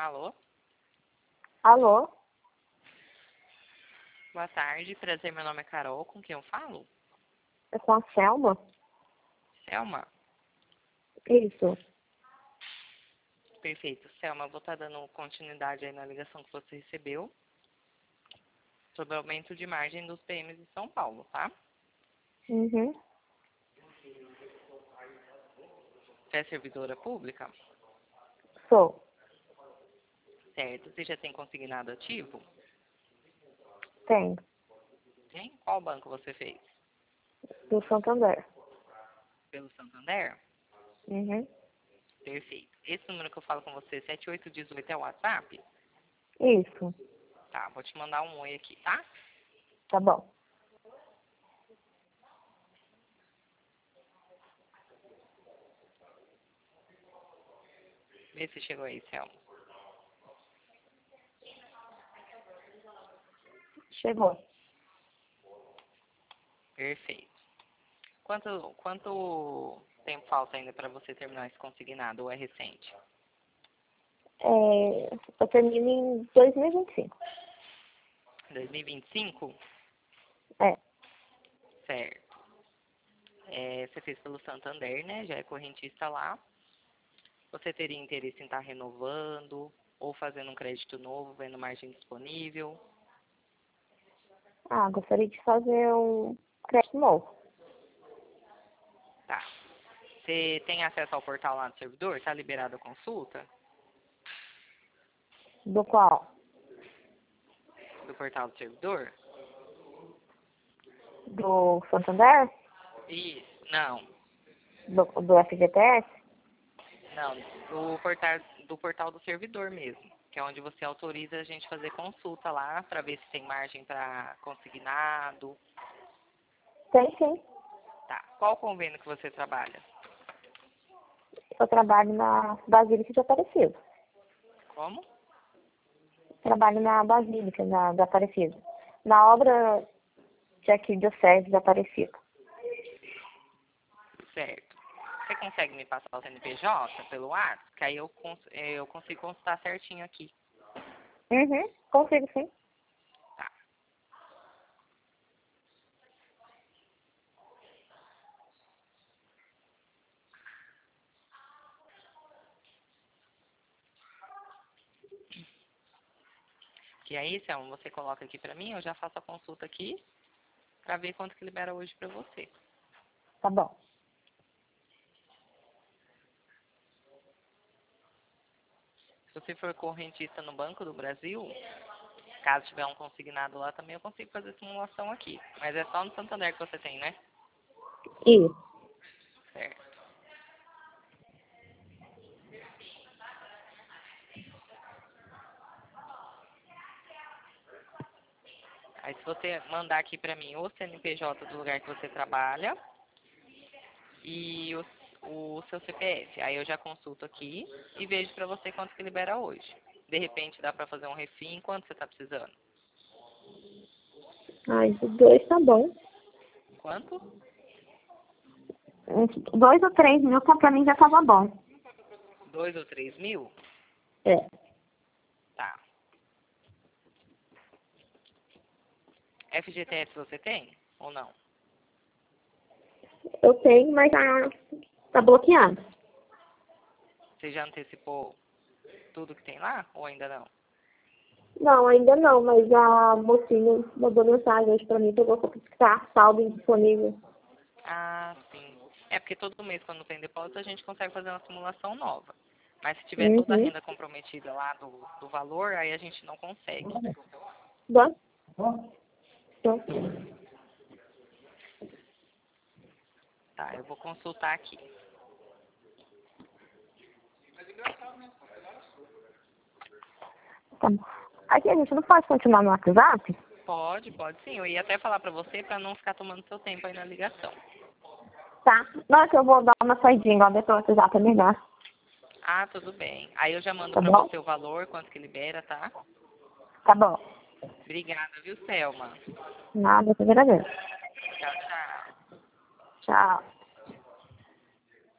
Alô? Alô? Boa tarde, prazer, meu nome é Carol, com quem eu falo? É com a Selma? Selma? Isso. Perfeito. Selma, eu vou estar dando continuidade aí na ligação que você recebeu sobre o aumento de margem dos PMs de São Paulo, tá? Uhum. Você é servidora pública? Sou. Certo. Você já tem consignado ativo? Tenho. Tem? Qual banco você fez? Do Santander. Pelo Santander? Uhum. Perfeito. Esse número que eu falo com você, 7818, é o WhatsApp? Isso. Tá, vou te mandar um oi aqui, tá? Tá bom. Vê se chegou aí, Selma. Chegou. Perfeito. Quanto tempo falta ainda para você terminar esse consignado ou é recente? Eu termino em 2025. 2025? É. Certo. Você fez pelo Santander, né? Já é correntista lá. Você teria interesse em estar renovando ou fazendo um crédito novo, vendo margem disponível? Gostaria de fazer um crédito novo. Tá. Você tem acesso ao portal lá do servidor? Tá liberado a consulta? Do qual? Do portal do servidor? Do Santander? Isso. Não. Do FGTS? Não. Do portal do servidor mesmo. Que é onde você autoriza a gente fazer consulta lá para ver se tem margem para consignado. Tem sim. Tá. Qual convênio que você trabalha? Eu trabalho na Basílica de Aparecida. Como? Trabalho na Basílica, de Aparecida. Na obra de Arquidiocese de Aparecida. Certo. Você consegue me passar o CNPJ pelo WhatsApp? Que aí eu consigo consultar certinho aqui. Uhum. Consigo sim. Tá. Que aí, Selma, você coloca aqui pra mim, eu já faço a consulta aqui pra ver quanto que libera hoje pra você. Tá bom. Se você for correntista no Banco do Brasil, caso tiver um consignado lá também, eu consigo fazer simulação aqui. Mas é só no Santander que você tem, né? Isso. Certo. Aí se você mandar aqui pra mim o CNPJ do lugar que você trabalha e o seu CPF, aí eu já consulto aqui e vejo pra você quanto que libera hoje. De repente dá pra fazer um refim, quanto você tá precisando? De 2 tá bom. Quanto? Uns 2 ou 3 mil pra mim já tava bom. 2 ou 3 mil? É. Tá. FGTS você tem ou não? Eu tenho, mas tá bloqueado. Você já antecipou tudo que tem lá ou ainda não? Não, ainda não, mas a mocinha mandou mensagem hoje pra mim, pegou que tá saldo indisponível. Ah, sim. É porque todo mês quando tem depósito a gente consegue fazer uma simulação nova. Mas se tiver toda a Uhum. renda comprometida lá do valor, aí a gente não consegue. Dá? Dá. Tá, eu vou consultar aqui. Tá bom. Aqui a gente não pode continuar no WhatsApp? Pode sim. Eu ia até falar pra você pra não ficar tomando seu tempo aí na ligação. Tá. Não, é que eu vou dar uma saidinha, igual depois o WhatsApp é melhor. Ah, tudo bem. Aí eu já mando Tá pra bom? você o valor, quanto que libera, tá? Tá bom. Obrigada, viu, Selma? Nada, eu que agradeço. Tchau, tchau. Tchau.